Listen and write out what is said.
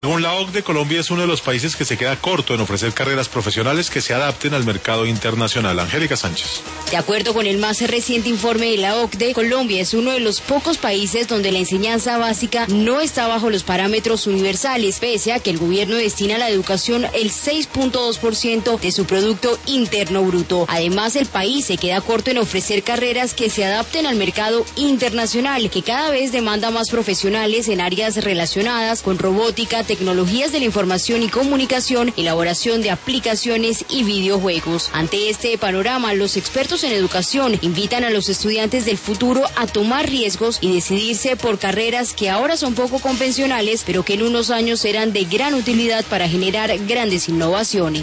Según la OCDE, Colombia es uno de los países que se queda corto en ofrecer carreras profesionales que se adapten al mercado internacional. Angélica Sánchez. De acuerdo con el más reciente informe de la OCDE, Colombia es uno de los pocos países donde la enseñanza básica no está bajo los parámetros universales, pese a que el gobierno destina a la educación el 6.2% de su Producto Interno Bruto. Además, el país se queda corto en ofrecer carreras que se adapten al mercado internacional, que cada vez demanda más profesionales en áreas relacionadas con robótica, tecnologías de la información y comunicación, elaboración de aplicaciones y videojuegos. Ante este panorama, los expertos en educación invitan a los estudiantes del futuro a tomar riesgos y decidirse por carreras que ahora son poco convencionales, pero que en unos años serán de gran utilidad para generar grandes innovaciones.